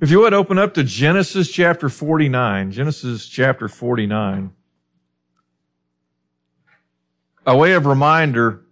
If you would open up to Genesis chapter 49. Genesis chapter 49. A way of reminder,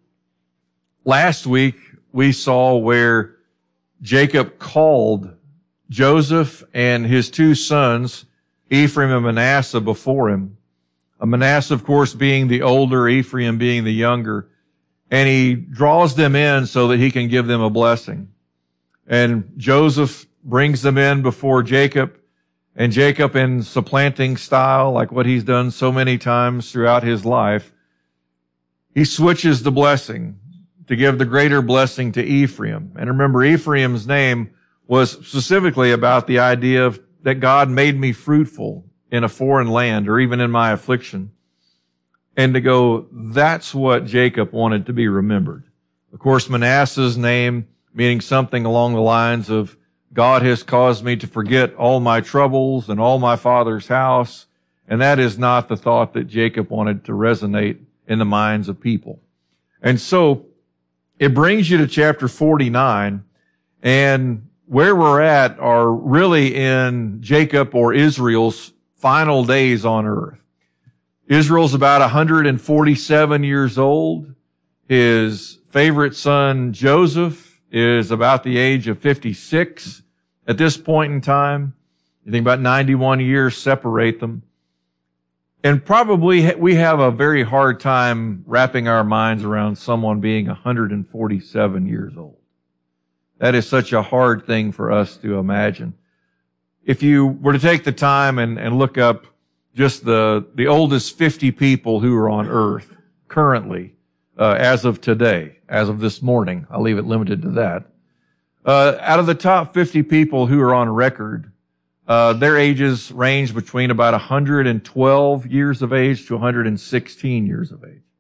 last week we saw where Jacob called Joseph and his two sons, Ephraim and Manasseh, before him. Manasseh, of course, being the older, Ephraim being the younger. And he draws them in so that he can give them a blessing. And Joseph brings them in before Jacob, and Jacob, in supplanting style, like what he's done so many times throughout his life, he switches the blessing to give the greater blessing to Ephraim. And remember, Ephraim's name was specifically about the idea of that God made me fruitful in a foreign land or even in my affliction. And to go, that's what Jacob wanted to be remembered. Of course, Manasseh's name meaning something along the lines of God has caused me to forget all my troubles and all my father's house. And that is not the thought that Jacob wanted to resonate in the minds of people. And so it brings you to chapter 49, and where we're at are really in Jacob or Israel's final days on earth. Israel's about 147 years old. His favorite son, Joseph, is about the age of 56 at this point in time. You think about 91 years separate them. And probably we have a very hard time wrapping our minds around someone being 147 years old. That is such a hard thing for us to imagine. If you were to take the time and look up just the oldest 50 people who are on earth currently, as of today, as of this morning, I'll leave it limited to that. Out of the top 50 people who are on record, their ages range between about 112 years of age to 116 years of age.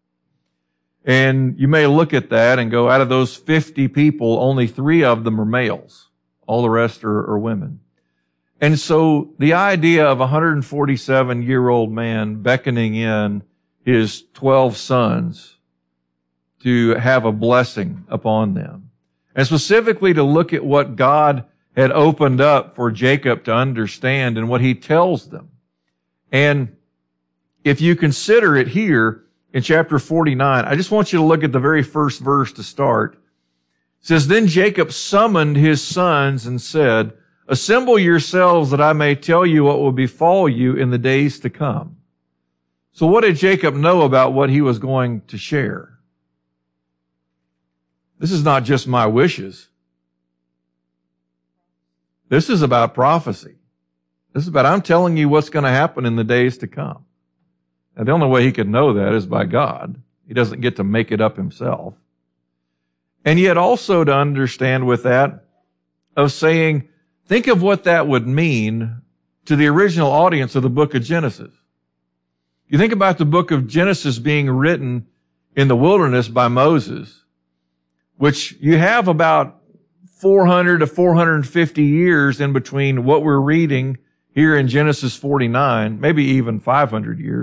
And you may look at that and go, out of those 50 people, only 3 of them are males. All the rest are women. And so the idea of a 147-year-old man beckoning in his 12 sons to have a blessing upon them, and specifically to look at what God had opened up for Jacob to understand and what he tells them. And if you consider it here in chapter 49, I just want you to look at the very first verse to start. It says, "Then Jacob summoned his sons and said, 'Assemble yourselves that I may tell you what will befall you in the days to come.'" So what did Jacob know about what he was going to share? This is not just my wishes. This is about prophecy. This is about, I'm telling you what's going to happen in the days to come. Now, the only way he could know that is by God. He doesn't get to make it up himself. And yet also to understand with that of saying, think of what that would mean to the original audience of the book of Genesis. You think about the book of Genesis being written in the wilderness by Moses, which you have about 400 to 450 years in between what we're reading here in Genesis 49, maybe even 500 years,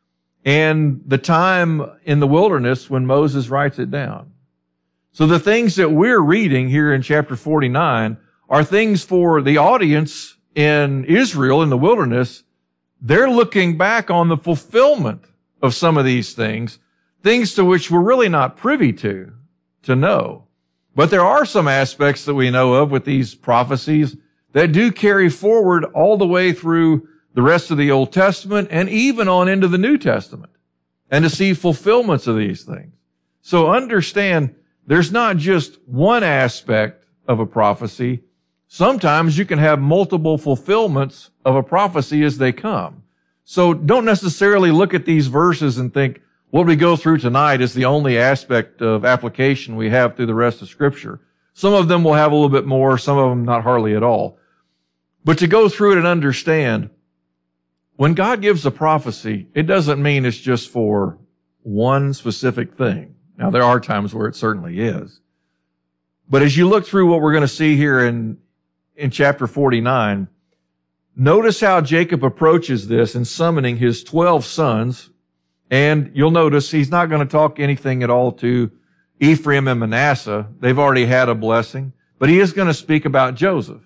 and the time in the wilderness when Moses writes it down. So the things that we're reading here in chapter 49 are things for the audience in Israel in the wilderness. They're looking back on the fulfillment of some of these things to which we're really not privy to know. But there are some aspects that we know of with these prophecies that do carry forward all the way through the rest of the Old Testament and even on into the New Testament, and to see fulfillments of these things. So understand, there's not just one aspect of a prophecy. Sometimes you can have multiple fulfillments of a prophecy as they come. So don't necessarily look at these verses and think, what we go through tonight is the only aspect of application we have through the rest of Scripture. Some of them will have a little bit more, some of them not hardly at all. But to go through it and understand, when God gives a prophecy, it doesn't mean it's just for one specific thing. Now, there are times where it certainly is. But as you look through what we're going to see here in chapter 49, notice how Jacob approaches this in summoning his 12 sons. And you'll notice he's not going to talk anything at all to Ephraim and Manasseh. They've already had a blessing. But he is going to speak about Joseph.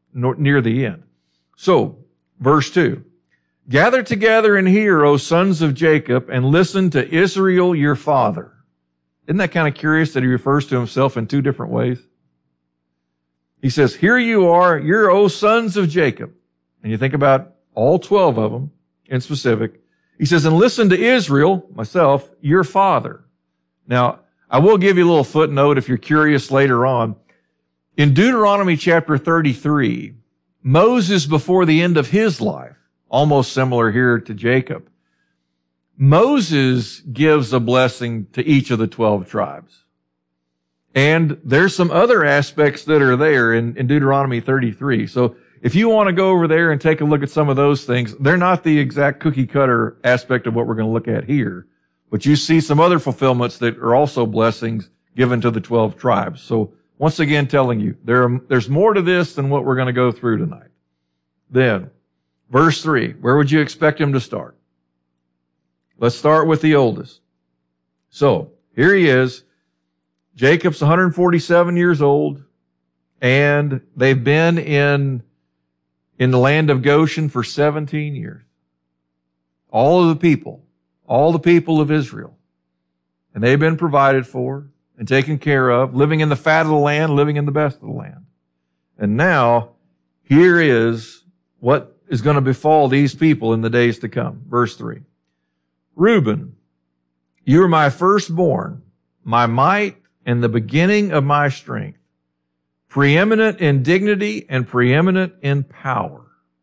near the end. So, verse 2. Gather together and hear, O sons of Jacob, and listen to Israel your father. Isn't that kind of curious that he refers to himself in two different ways? He says, here you are, you're O sons of Jacob. And you think about all 12 of them in specific. He says, and listen to Israel, myself, your father. Now, I will give you a little footnote if you're curious later on. In Deuteronomy chapter 33, Moses, before the end of his life, almost similar here to Jacob, Moses gives a blessing to each of the 12 tribes. And there's some other aspects that are there in Deuteronomy 33. So if you want to go over there and take a look at some of those things, they're not the exact cookie cutter aspect of what we're going to look at here. But you see some other fulfillments that are also blessings given to the 12 tribes. So once again, telling you, there's more to this than what we're going to go through tonight. Then, verse 3, where would you expect him to start? Let's start with the oldest. So, here he is. Jacob's 147 years old, and they've been in the land of Goshen for 17 years. All the people of Israel. And they've been provided for and taken care of, living in the fat of the land, living in the best of the land. And now, here is what is going to befall these people in the days to come. Verse 3. Reuben, you are my firstborn, my might, and the beginning of my strength, preeminent in dignity and preeminent in power.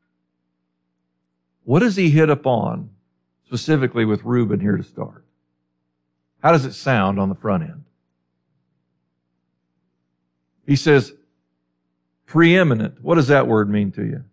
What does he hit upon specifically with Reuben here to start? How does it sound on the front end? He says, preeminent. What does that word mean to you?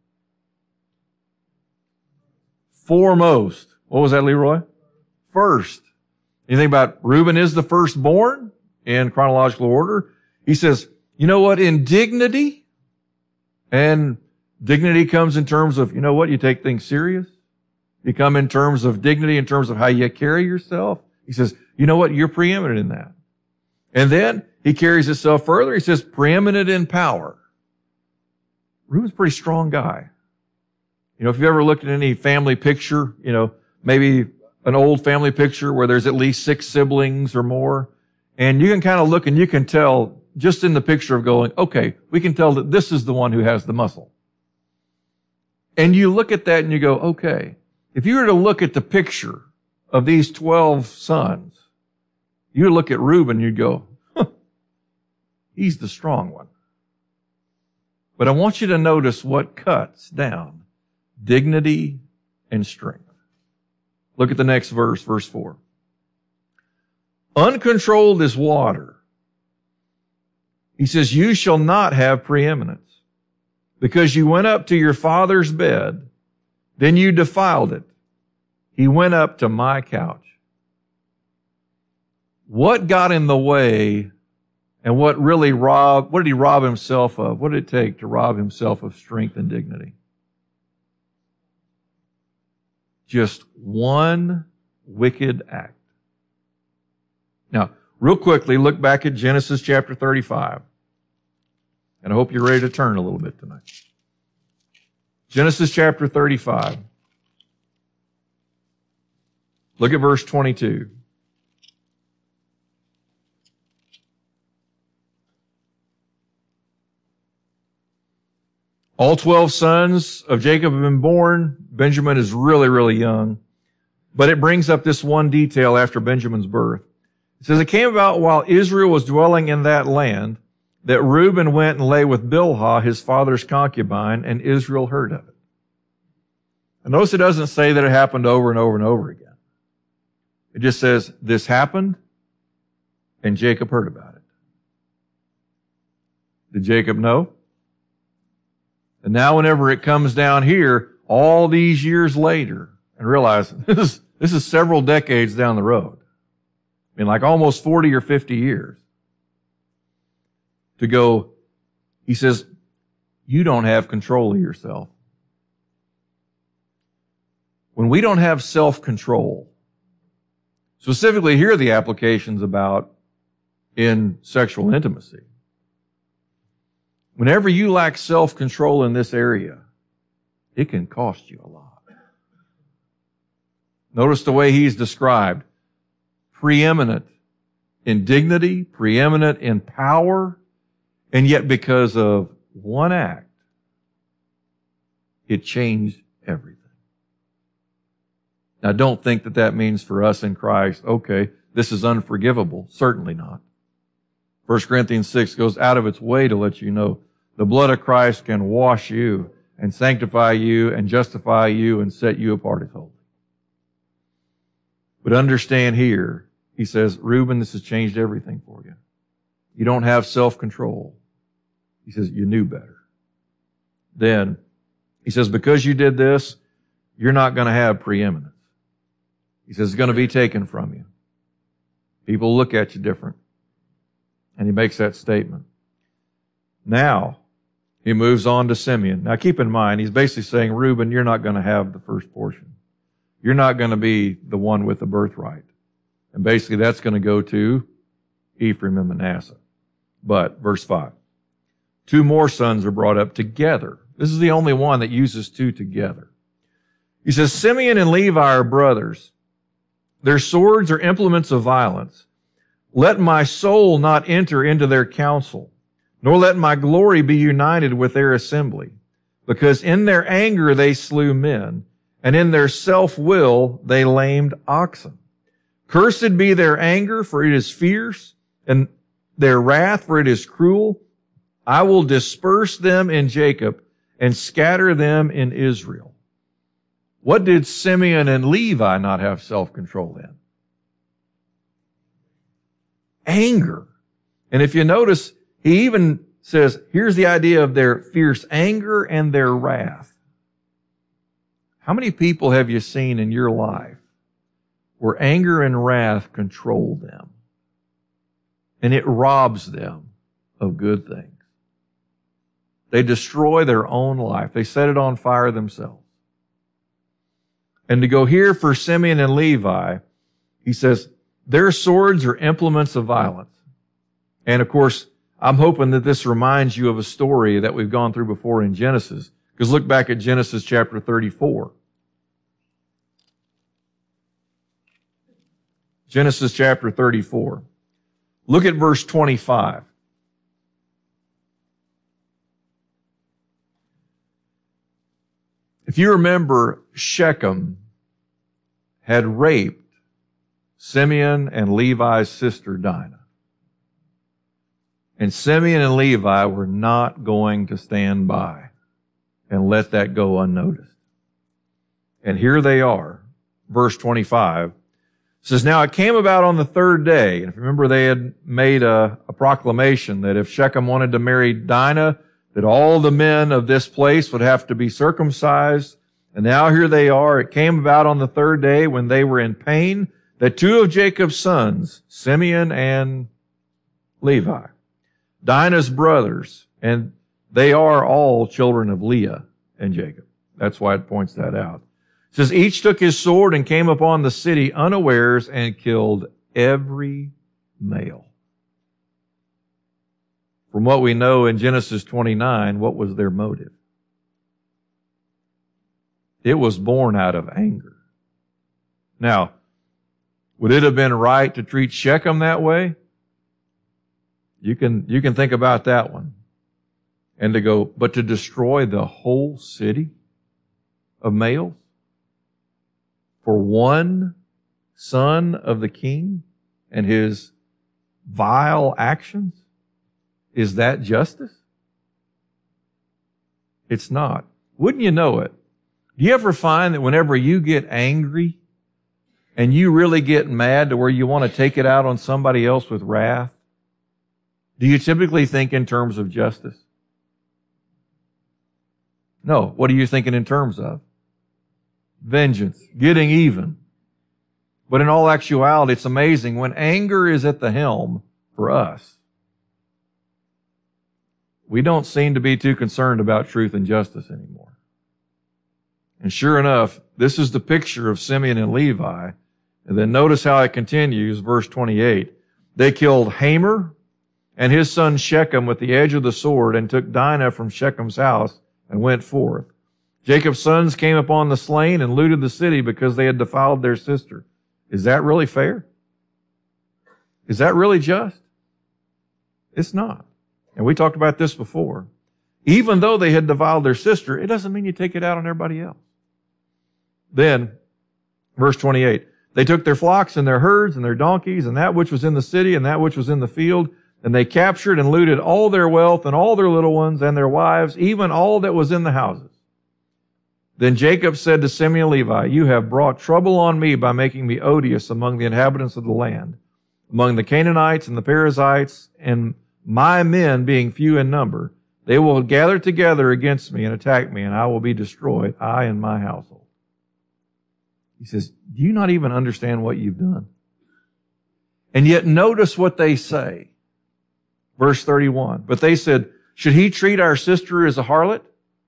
Foremost. What was that, Leroy? First. You think about Reuben is the firstborn in chronological order. He says, you know what? In dignity, and dignity comes in terms of, you know what? You take things serious. You come in terms of dignity, in terms of how you carry yourself. He says, you know what? You're preeminent in that. And then he carries himself further. He says, preeminent in power. Reuben's a pretty strong guy. You know, if you've ever looked at any family picture, you know, maybe an old family picture where there's at least 6 siblings or more, and you can kind of look and you can tell just in the picture of going, okay, we can tell that this is the one who has the muscle. And you look at that and you go, okay, if you were to look at the picture of these 12 sons, you would look at Reuben and you'd go, he's the strong one. But I want you to notice what cuts down dignity and strength. Look at the next verse, verse 4. Uncontrolled as water. He says, you shall not have preeminence, because you went up to your father's bed, then you defiled it. He went up to my couch. What got in the way, and what did he rob himself of? What did it take to rob himself of strength and dignity? Just one wicked act. Now, real quickly, look back at Genesis chapter 35. And I hope you're ready to turn a little bit tonight. Genesis chapter 35. Look at verse 22. All 12 sons of Jacob have been born. Benjamin is really, really young. But it brings up this one detail after Benjamin's birth. It says, it came about while Israel was dwelling in that land that Reuben went and lay with Bilhah, his father's concubine, and Israel heard of it. And notice it doesn't say that it happened over and over and over again. It just says, this happened, and Jacob heard about it. Did Jacob know? And now whenever it comes down here, all these years later, and realize this is several decades down the road. I mean, like almost 40 or 50 years. To go, he says, you don't have control of yourself. When we don't have self-control, specifically here are the applications about in sexual intimacy. Whenever you lack self-control in this area, it can cost you a lot. Notice the way he's described. Preeminent in dignity, preeminent in power, and yet because of one act, it changed everything. Now, don't think that that means for us in Christ, okay, this is unforgivable. Certainly not. 1 Corinthians 6 goes out of its way to let you know the blood of Christ can wash you and sanctify you and justify you and set you apart as holy. But understand here, he says, Reuben, this has changed everything for you. You don't have self-control. He says, you knew better. Then, he says, because you did this, you're not going to have preeminence. He says, it's going to be taken from you. People look at you different. And he makes that statement. Now, he moves on to Simeon. Now keep in mind, he's basically saying, Reuben, you're not going to have the first portion. You're not going to be the one with the birthright. And basically that's going to go to Ephraim and Manasseh. But, verse 5, 2 more sons are brought up together. This is the only one that uses 2 together. He says, Simeon and Levi are brothers. Their swords are implements of violence. Let my soul not enter into their counsel, nor let my glory be united with their assembly. Because in their anger they slew men, and in their self-will they lamed oxen. Cursed be their anger, for it is fierce, and their wrath, for it is cruel. I will disperse them in Jacob and scatter them in Israel. What did Simeon and Levi not have self-control in? Anger. And if you notice, he even says, here's the idea of their fierce anger and their wrath. How many people have you seen in your life where anger and wrath control them? And it robs them of good things. They destroy their own life. They set it on fire themselves. And to go here for Simeon and Levi, he says, their swords are implements of violence. And of course, I'm hoping that this reminds you of a story that we've gone through before in Genesis. Because look back at Genesis chapter 34. Genesis chapter 34. Look at verse 25. If you remember, Shechem had raped Simeon and Levi's sister Dinah. And Simeon and Levi were not going to stand by and let that go unnoticed. And here they are. Verse 25 says, now it came about on the 3rd day. And if you remember, they had made a proclamation that if Shechem wanted to marry Dinah, that all the men of this place would have to be circumcised. And now here they are. It came about on the 3rd day when they were in pain that 2 of Jacob's sons, Simeon and Levi, Dinah's brothers, and they are all children of Leah and Jacob. That's why it points that out. It says, each took his sword and came upon the city unawares and killed every male. From what we know in Genesis 29, what was their motive? It was born out of anger. Now, would it have been right to treat Shechem that way? You can think about that one. And to go, but to destroy the whole city of males for one son of the king and his vile actions? Is that justice? It's not. Wouldn't you know it? Do you ever find that whenever you get angry and you really get mad to where you want to take it out on somebody else with wrath, do you typically think in terms of justice? No. What are you thinking in terms of? Vengeance. Getting even. But in all actuality, it's amazing. When anger is at the helm for us, we don't seem to be too concerned about truth and justice anymore. And sure enough, this is the picture of Simeon and Levi. And then notice how it continues, verse 28. They killed Hamer and his son Shechem with the edge of the sword, and took Dinah from Shechem's house, and went forth. Jacob's sons came upon the slain and looted the city because they had defiled their sister. Is that really fair? Is that really just? It's not. And we talked about this before. Even though they had defiled their sister, it doesn't mean you take it out on everybody else. Then, verse 28, they took their flocks and their herds and their donkeys and that which was in the city and that which was in the field, and they captured and looted all their wealth and all their little ones and their wives, even all that was in the houses. Then Jacob said to Simeon and Levi, you have brought trouble on me by making me odious among the inhabitants of the land, among the Canaanites and the Perizzites, and my men being few in number. They will gather together against me and attack me, and I will be destroyed, I and my household. He says, do you not even understand what you've done? And yet notice what they say. Verse 31, but they said, should he treat our sister as a harlot?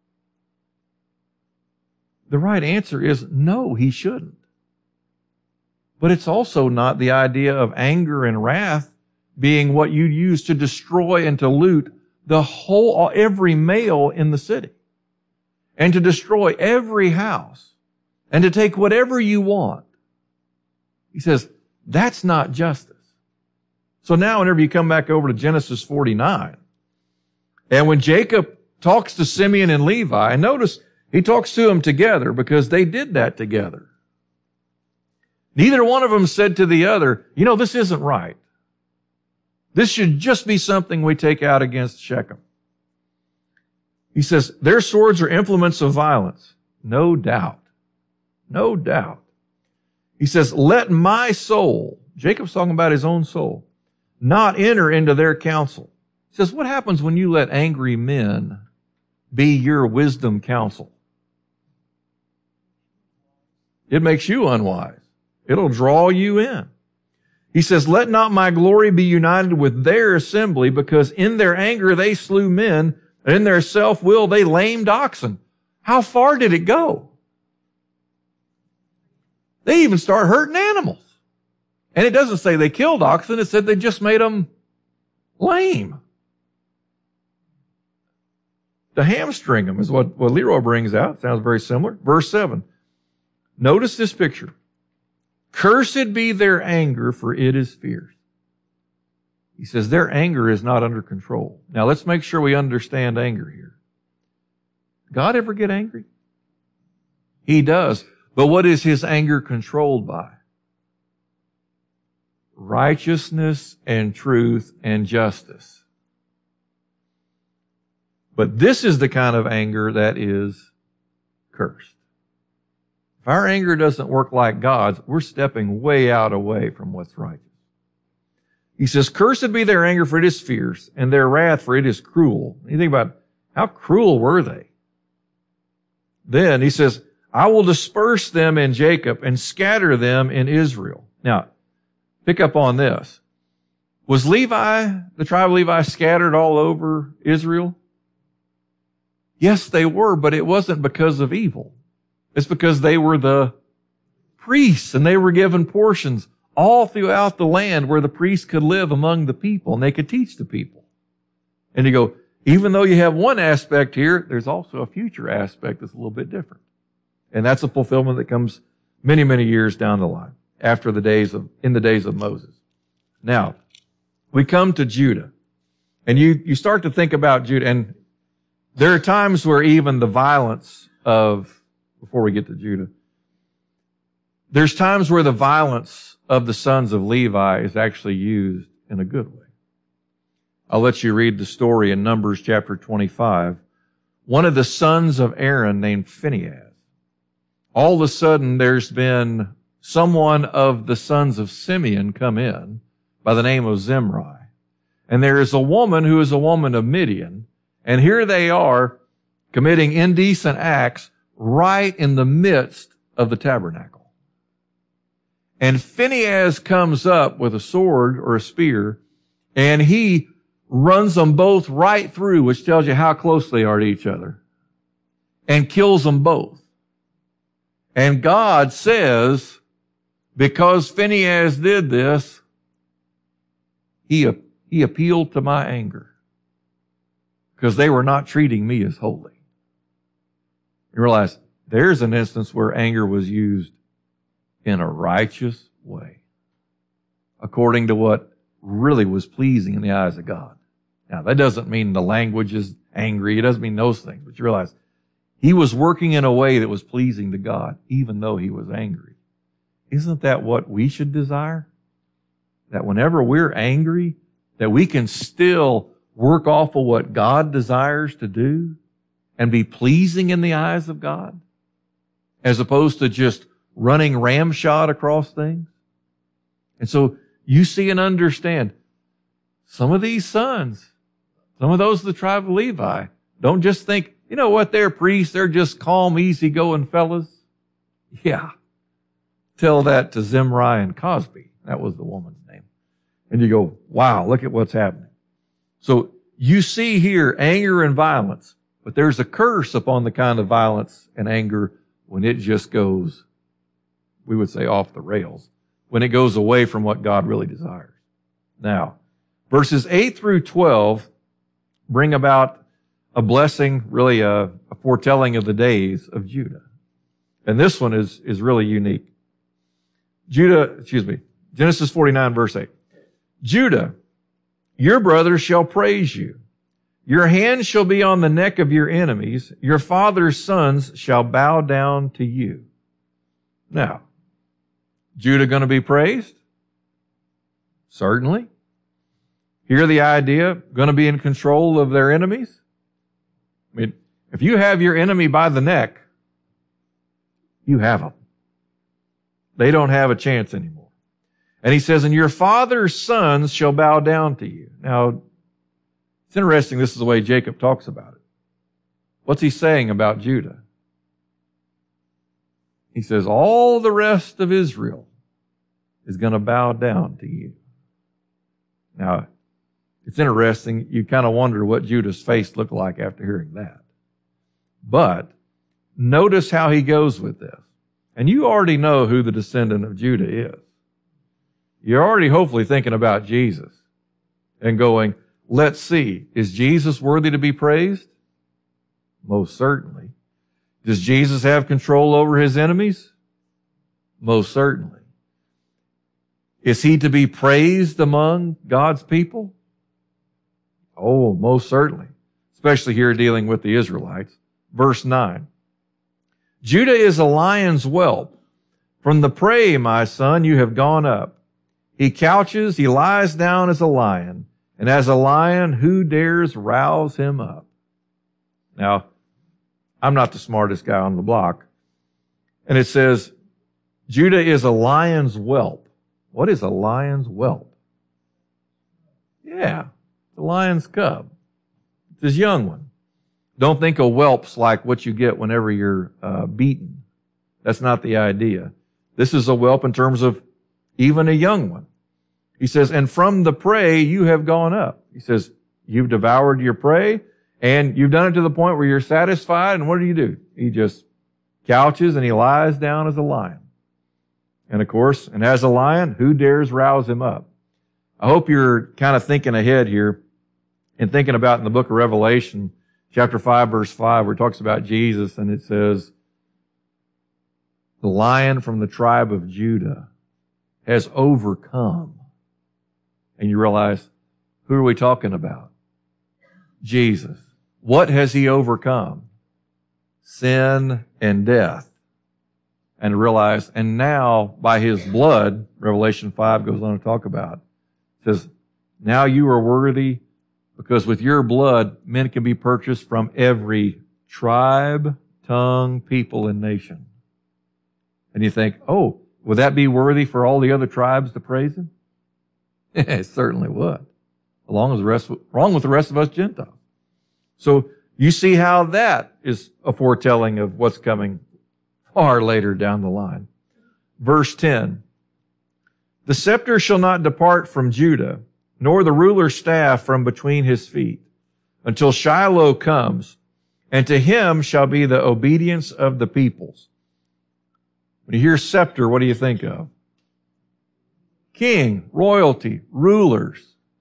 The right answer is no, he shouldn't. But it's also not the idea of anger and wrath being what you use to destroy and to loot every male in the city, and to destroy every house, and to take whatever you want. He says, that's not justice. So now whenever you come back over to Genesis 49, and when Jacob talks to Simeon and Levi, and notice he talks to them together because they did that together. Neither one of them said to the other, this isn't right. This should just be something we take out against Shechem. He says, their swords are implements of violence. No doubt. No doubt. He says, let my soul, Jacob's talking about his own soul, not enter into their counsel. He says, what happens when you let angry men be your wisdom counsel? It makes you unwise. It'll draw you in. He says, let not my glory be united with their assembly, because in their anger they slew men, and in their self-will they lamed oxen. How far did it go? They even start hurting animals. And it doesn't say they killed oxen, it said they just made them lame. To hamstring them is what Leroy brings out. Sounds very similar. Verse 7. Notice this picture. Cursed be their anger, for it is fierce. He says their anger is not under control. Now let's make sure we understand anger here. God ever get angry? He does. But what is his anger controlled by? Righteousness and truth and justice. But this is the kind of anger that is cursed. If our anger doesn't work like God's, we're stepping way away from what's righteous. He says, cursed be their anger, for it is fierce, and their wrath, for it is cruel. You think about how cruel were they? Then he says, I will disperse them in Jacob and scatter them in Israel. Now, pick up on this. Was Levi, the tribe of Levi, scattered all over Israel? Yes, they were, but it wasn't because of evil. It's because they were the priests and they were given portions all throughout the land where the priests could live among the people and they could teach the people. And you go, even though you have one aspect here, there's also a future aspect that's a little bit different. And that's a fulfillment that comes many, many years down the line in the days of Moses. Now, we come to Judah and you start to think about Judah, and there are times where even the violence before we get to Judah, there's times where the violence of the sons of Levi is actually used in a good way. I'll let you read the story in Numbers chapter 25. One of the sons of Aaron named Phinehas. All of a sudden there's been someone of the sons of Simeon come in by the name of Zimri. And there is a woman who is a woman of Midian. And here they are committing indecent acts right in the midst of the tabernacle. And Phinehas comes up with a sword or a spear, and he runs them both right through, which tells you how close they are to each other, and kills them both. And God says, because Phinehas did this, he He appealed to my anger because they were not treating me as holy. You realize there's an instance where anger was used in a righteous way, according to what really was pleasing in the eyes of God. Now, that doesn't mean the language is angry. It doesn't mean those things. But you realize he was working in a way that was pleasing to God, even though he was angry. Isn't that what we should desire? That whenever we're angry, that we can still work off of what God desires to do and be pleasing in the eyes of God, as opposed to just running ramshot across things. And so you see and understand, some of these sons, some of those of the tribe of Levi, don't just think, you know what, they're priests, they're just calm, easygoing fellas. Yeah. Tell that to Zimri and Cosby. That was the woman's name. And you go, wow, look at what's happening. So you see here anger and violence, but there's a curse upon the kind of violence and anger when it just goes, we would say, off the rails, when it goes away from what God really desires. Now, verses 8 through 12 bring about a blessing, really a foretelling of the days of Judah. And this one is really unique. Genesis 49, verse 8. Judah, your brothers shall praise you. Your hand shall be on the neck of your enemies. Your father's sons shall bow down to you. Now, Judah going to be praised? Certainly. Hear the idea, going to be in control of their enemies? I mean, if you have your enemy by the neck, you have them. They don't have a chance anymore. And he says, and your father's sons shall bow down to you. Now, it's interesting, this is the way Jacob talks about it. What's he saying about Judah? He says, all the rest of Israel is going to bow down to you. Now, it's interesting. You kind of wonder what Judah's face looked like after hearing that. But notice how he goes with this. And you already know who the descendant of Judah is. You're already hopefully thinking about Jesus and going, let's see, is Jesus worthy to be praised? Most certainly. Does Jesus have control over his enemies? Most certainly. Is he to be praised among God's people? Oh, most certainly. Especially here dealing with the Israelites. Verse 9. Judah is a lion's whelp. From the prey, my son, you have gone up. He couches, he lies down as a lion. And as a lion, who dares rouse him up? Now, I'm not the smartest guy on the block. And it says, Judah is a lion's whelp. What is a lion's whelp? Yeah, the lion's cub. It's his young one. Don't think of whelps like what you get whenever you're beaten. That's not the idea. This is a whelp in terms of even a young one. He says, and from the prey you have gone up. He says, you've devoured your prey, and you've done it to the point where you're satisfied, and what do? He just couches and he lies down as a lion. And of course, and as a lion, who dares rouse him up? I hope you're kind of thinking ahead here and thinking about in the book of Revelation, chapter 5, verse 5, where it talks about Jesus, and it says, the lion from the tribe of Judah has overcome. And you realize, who are we talking about? Jesus. What has he overcome? Sin and death. And realize, and now by his blood, Revelation 5 goes on to talk about, it says, now you are worthy because with your blood, men can be purchased from every tribe, tongue, people, and nation. And you think, oh, would that be worthy for all the other tribes to praise him? It certainly would. Along with the rest of us Gentiles. So you see how that is a foretelling of what's coming far later down the line. Verse 10. The scepter shall not depart from Judah, nor the ruler's staff from between his feet, until Shiloh comes, and to him shall be the obedience of the peoples. When you hear scepter, what do you think of? King, royalty, rulers.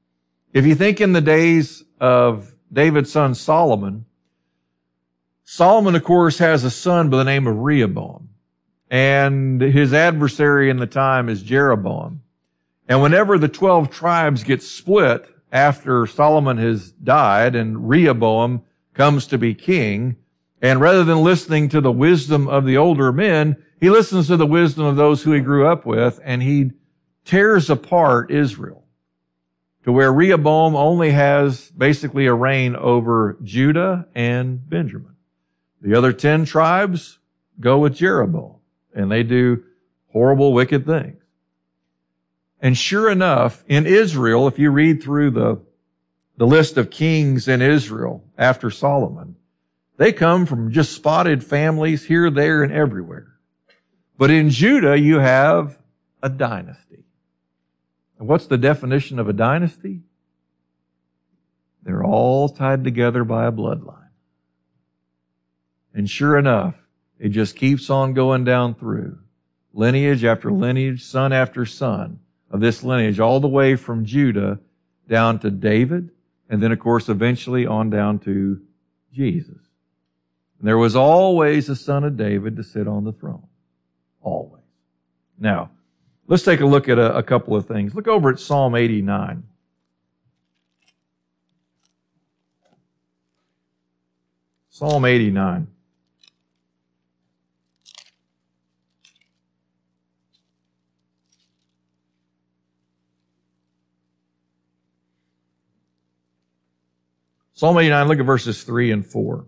If you think in the days of David's son Solomon, Solomon, of course, has a son by the name of Rehoboam. And his adversary in the time is Jeroboam. And whenever the 12 tribes get split after Solomon has died and Rehoboam comes to be king, and rather than listening to the wisdom of the older men, he listens to the wisdom of those who he grew up with, and he tears apart Israel to where Rehoboam only has basically a reign over Judah and Benjamin. The other 10 tribes go with Jeroboam, and they do horrible, wicked things. And sure enough, in Israel, if you read through the list of kings in Israel after Solomon, they come from just spotted families here, there, and everywhere. But in Judah, you have a dynasty. And what's the definition of a dynasty? They're all tied together by a bloodline. And sure enough, it just keeps on going down through lineage after lineage, son after son of this lineage, all the way from Judah down to David, and then, of course, eventually on down to Jesus. And there was always a son of David to sit on the throne. Always. Now, let's take a look at a couple of things. Look over at Psalm 89. Psalm 89. Psalm 89, look at verses 3 and 4.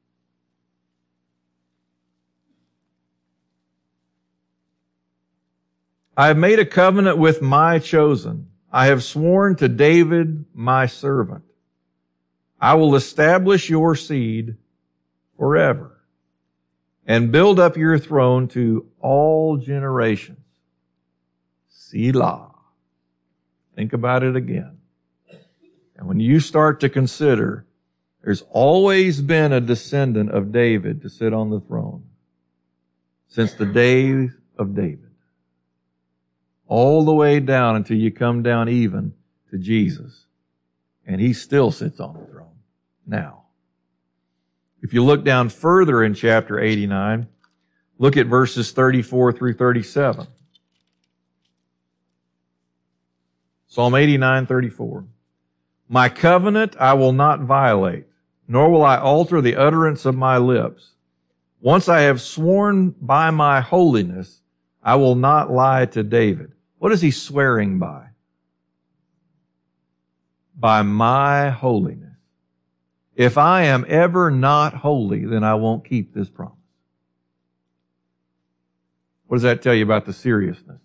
I have made a covenant with my chosen. I have sworn to David, my servant. I will establish your seed forever and build up your throne to all generations. Selah. Think about it again. And when you start to consider, there's always been a descendant of David to sit on the throne since the days of David. All the way down until you come down even to Jesus. And he still sits on the throne now. If you look down further in chapter 89, look at verses 34 through 37. Psalm 89, 34. My covenant I will not violate, nor will I alter the utterance of my lips. Once I have sworn by my holiness, I will not lie to David. What is he swearing by? By my holiness. If I am ever not holy, then I won't keep this promise. What does that tell you about the seriousness?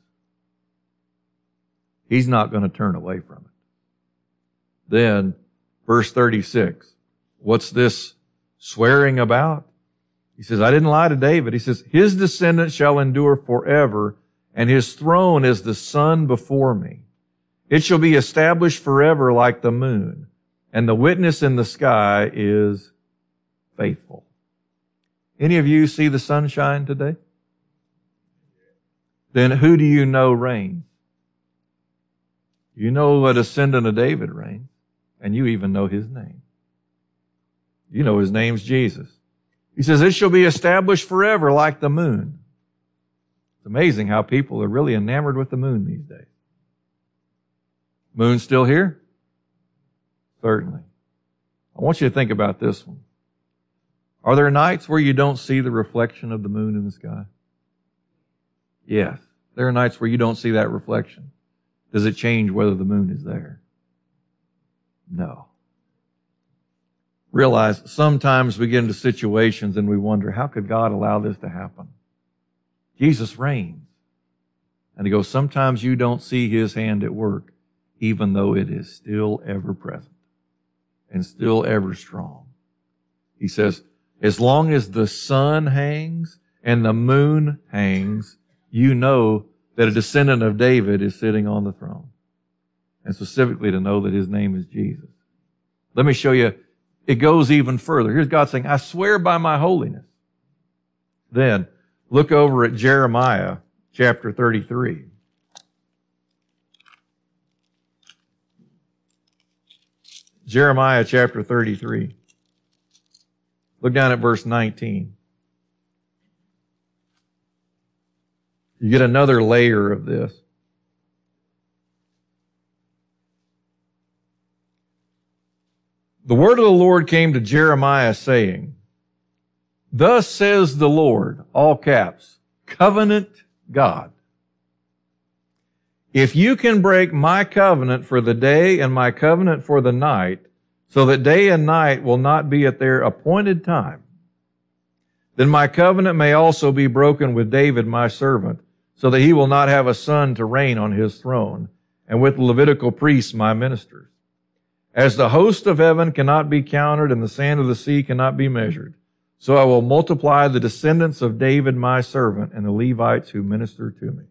He's not going to turn away from it. Then, verse 36, what's this swearing about? He says, I didn't lie to David. He says, his descendants shall endure forever, and his throne is the sun before me. It shall be established forever like the moon, and the witness in the sky is faithful. Any of you see the sunshine today? Then who do you know reigns? You know a descendant of David reigns, and you even know his name. You know his name's Jesus. He says, it shall be established forever like the moon. It's amazing how people are really enamored with the moon these days. Moon's still here? Certainly. I want you to think about this one. Are there nights where you don't see the reflection of the moon in the sky? Yes. There are nights where you don't see that reflection. Does it change whether the moon is there? No. Realize sometimes we get into situations and we wonder, how could God allow this to happen? Jesus reigns. And he goes, sometimes you don't see his hand at work, even though it is still ever present and still ever strong. He says, as long as the sun hangs and the moon hangs, you know that a descendant of David is sitting on the throne. And specifically to know that his name is Jesus. Let me show you, it goes even further. Here's God saying, I swear by my holiness. Then, look over at Jeremiah chapter 33. Jeremiah chapter 33. Look down at verse 19. You get another layer of this. The word of the Lord came to Jeremiah saying, Thus says the Lord, all caps, covenant God. If you can break my covenant for the day and my covenant for the night, so that day and night will not be at their appointed time, then my covenant may also be broken with David my servant, so that he will not have a son to reign on his throne, and with the Levitical priests my ministers. As the host of heaven cannot be counted and the sand of the sea cannot be measured, so I will multiply the descendants of David my servant and the Levites who minister to me.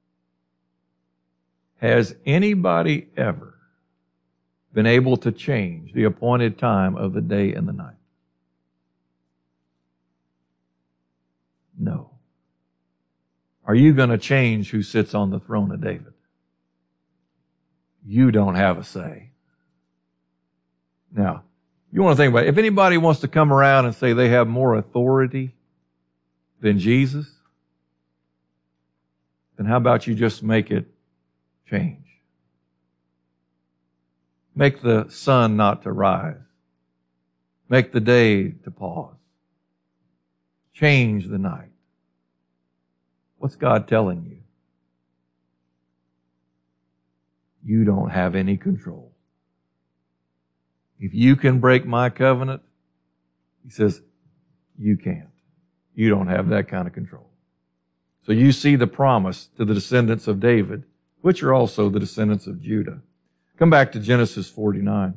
Has anybody ever been able to change the appointed time of the day and the night? No. Are you going to change who sits on the throne of David? You don't have a say. Now, you want to think about it. If anybody wants to come around and say they have more authority than Jesus, then how about you just make it change? Make the sun not to rise. Make the day to pause. Change the night. What's God telling you? You don't have any control. If you can break my covenant, he says, you can't. You don't have that kind of control. So you see the promise to the descendants of David, which are also the descendants of Judah. Come back to Genesis 49.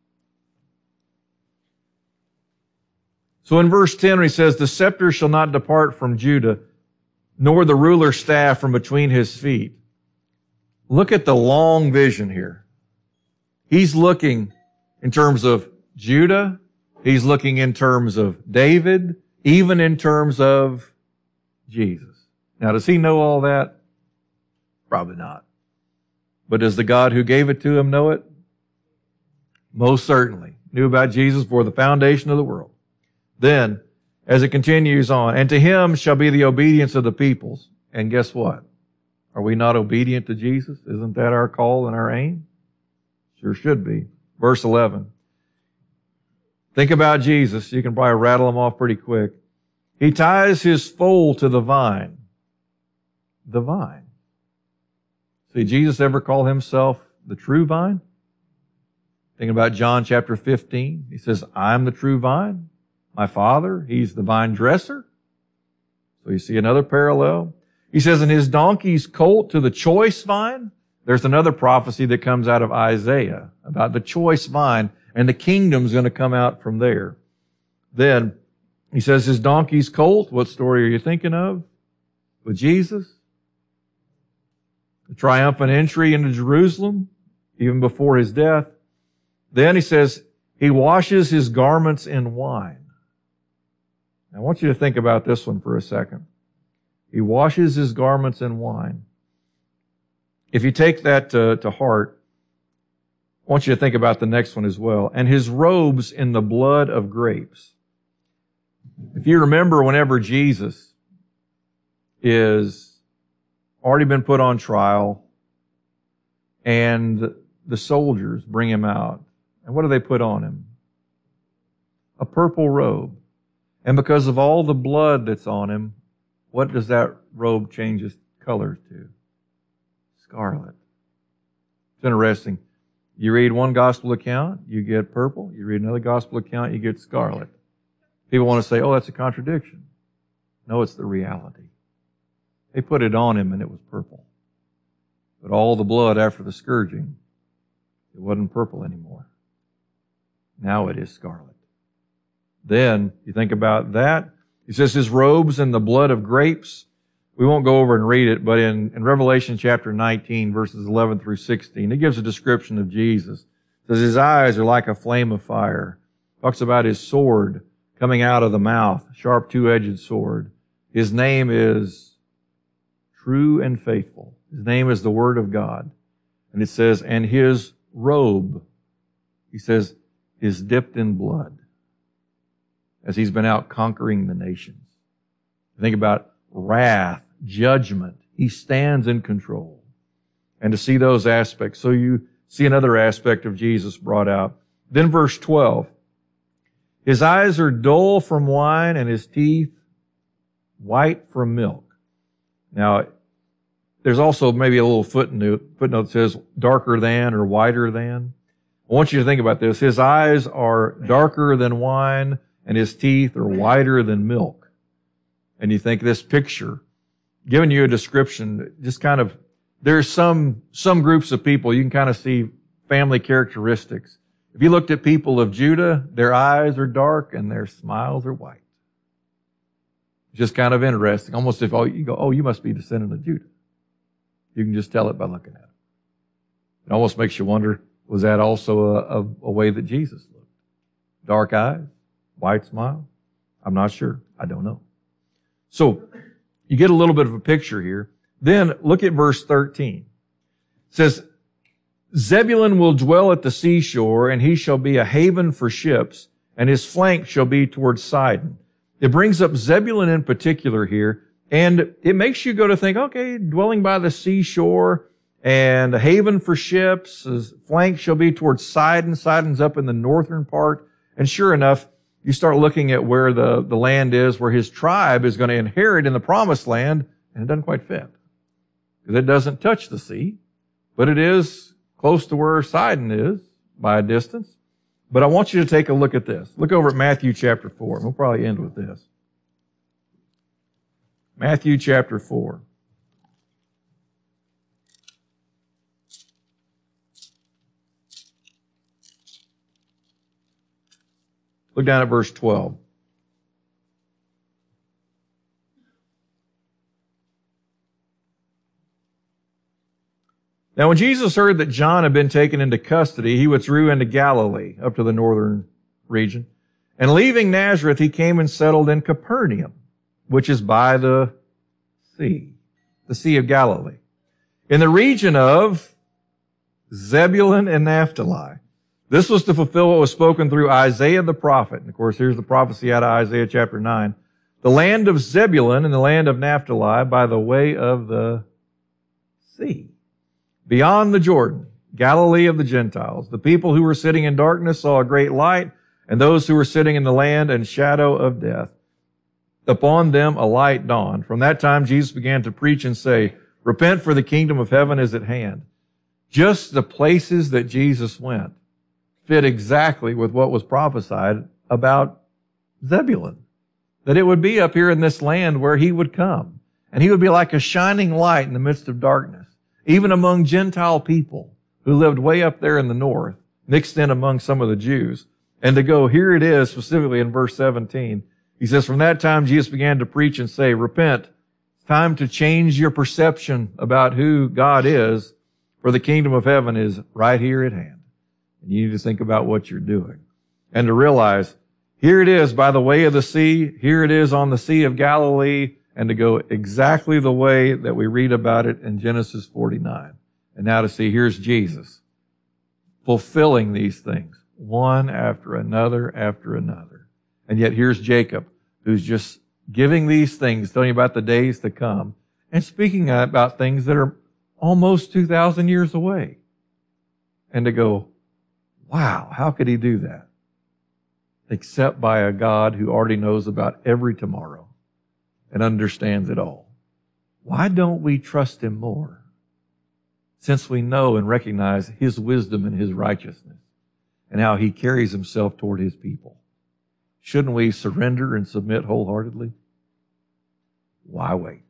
So in verse 10, he says, the scepter shall not depart from Judah, nor the ruler's staff from between his feet. Look at the long vision here. He's looking in terms of Judah. He's looking in terms of David, even in terms of Jesus. Now, does he know all that? Probably not. But does the God who gave it to him know it? Most certainly. Knew about Jesus before the foundation of the world. Then, as it continues on, and to him shall be the obedience of the peoples. And guess what? Are we not obedient to Jesus? Isn't that our call and our aim? Sure should be. Verse 11. Think about Jesus. You can probably rattle them off pretty quick. He ties his foal to the vine. The vine. See, Jesus ever call himself the true vine? Thinking about John chapter 15. He says, I'm the true vine. My Father, he's the vine dresser. So you see another parallel. He says, in his donkey's colt to the choice vine. There's another prophecy that comes out of Isaiah about the choice vine, and the kingdom's going to come out from there. Then he says his donkey's colt. What story are you thinking of? With Jesus? The triumphant entry into Jerusalem, even before his death. Then he says he washes his garments in wine. Now, I want you to think about this one for a second. He washes his garments in wine. If you take that to heart, I want you to think about the next one as well. And his robes in the blood of grapes. If you remember, whenever Jesus is already been put on trial and the soldiers bring him out, and what do they put on him? A purple robe. And because of all the blood that's on him, what does that robe change its color to? Scarlet. It's interesting. You read one gospel account, you get purple. You read another gospel account, you get scarlet. People want to say, oh, that's a contradiction. No, it's the reality. They put it on him and it was purple. But all the blood after the scourging, it wasn't purple anymore. Now it is scarlet. Then, you think about that. He says his robes in the blood of grapes. We won't go over and read it, but in Revelation chapter 19, verses 11 through 16, it gives a description of Jesus. It says his eyes are like a flame of fire. Talks about his sword coming out of the mouth, sharp two-edged sword. His name is True and Faithful. His name is the Word of God. And it says, and his robe, he says, is dipped in blood as he's been out conquering the nations. Think about wrath, judgment. He stands in control. And to see those aspects. So you see another aspect of Jesus brought out. Then verse 12. His eyes are dull from wine and his teeth white from milk. Now, there's also maybe a little footnote that says darker than or whiter than. I want you to think about this. His eyes are darker than wine and his teeth are whiter than milk. And you think this picture, giving you a description, just kind of, there's some groups of people, you can kind of see family characteristics. If you looked at people of Judah, their eyes are dark and their smiles are white. Just kind of interesting. Almost if you go, you must be descendant of Judah. You can just tell it by looking at it. It almost makes you wonder, was that also a way that Jesus looked? Dark eyes, white smile? I'm not sure. I don't know. So you get a little bit of a picture here. Then look at verse 13. It says, Zebulun will dwell at the seashore, and he shall be a haven for ships, and his flank shall be towards Sidon. It brings up Zebulun in particular here, and it makes you go to think, okay, dwelling by the seashore, and a haven for ships, his flank shall be towards Sidon. Sidon's up in the northern part. And sure enough, you start looking at where the land is, where his tribe is going to inherit in the promised land, and it doesn't quite fit. Because it doesn't touch the sea, but it is close to where Sidon is by a distance. But I want you to take a look at this. Look over at Matthew chapter 4. We'll probably end with this. Matthew chapter 4. Look down at verse 12. Now when Jesus heard that John had been taken into custody, he withdrew into Galilee, up to the northern region. And leaving Nazareth, he came and settled in Capernaum, which is by the Sea of Galilee, in the region of Zebulun and Naphtali. This was to fulfill what was spoken through Isaiah the prophet. And of course, here's the prophecy out of Isaiah chapter 9. The land of Zebulun and the land of Naphtali by the way of the sea, beyond the Jordan, Galilee of the Gentiles. The people who were sitting in darkness saw a great light, and those who were sitting in the land and shadow of death, upon them a light dawned. From that time Jesus began to preach and say, repent, for the kingdom of heaven is at hand. Just the places that Jesus went fit exactly with what was prophesied about Zebulun. That it would be up here in this land where he would come. And he would be like a shining light in the midst of darkness. Even among Gentile people who lived way up there in the north, mixed in among some of the Jews. And to go, here it is, specifically in verse 17. He says, from that time Jesus began to preach and say, repent. It's time to change your perception about who God is, for the kingdom of heaven is right here at hand. And you need to think about what you're doing. And to realize, here it is by the way of the sea, here it is on the Sea of Galilee, and to go exactly the way that we read about it in Genesis 49. And now to see, here's Jesus fulfilling these things, one after another after another. And yet here's Jacob, who's just giving these things, telling you about the days to come, and speaking about things that are almost 2,000 years away. And to go, wow, how could he do that? Except by a God who already knows about every tomorrow and understands it all. Why don't we trust him more? Since we know and recognize his wisdom and his righteousness and how he carries himself toward his people. Shouldn't we surrender and submit wholeheartedly? Why wait?